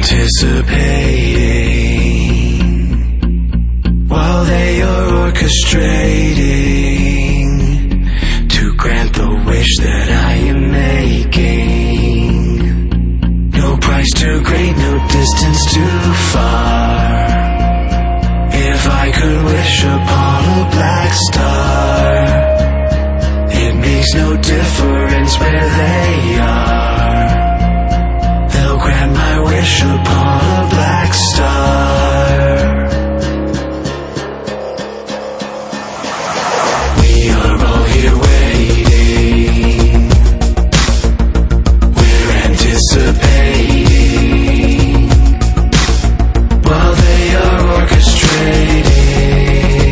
anticipating while they are orchestrating to grant the wish that I am making. No price too great, no distance too far. If I could wish upon a black star, it makes no difference where they are. They'll grant my wish upon